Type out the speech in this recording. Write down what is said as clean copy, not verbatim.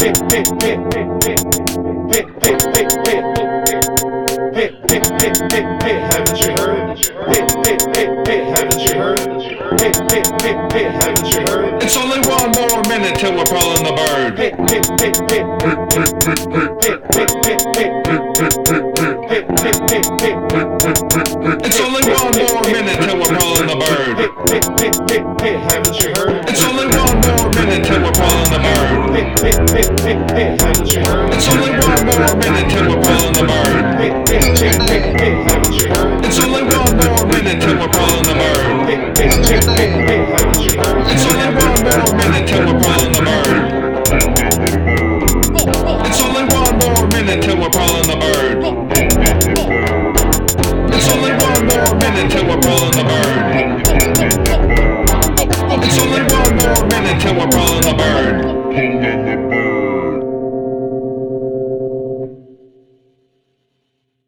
Haven't you heard? Haven't you heard? Haven't you heard? It's only one more minute till we're pulling the bird. It's only one more minute till we're pulling the bird. Haven't you heard? It's only one more minute till we're pulling the bird. Haven't you heard? It's only one more minute till we're pulling the bird. Haven't you heard? It's only one more minute till we're pulling the bird. Haven't you heard? It's only one more minute till we're pulling the bird. It's only one more minute till we're pulling the bird. It's only one more minute till we're pulling the bird. It's only one more minute till we're pulling the bird.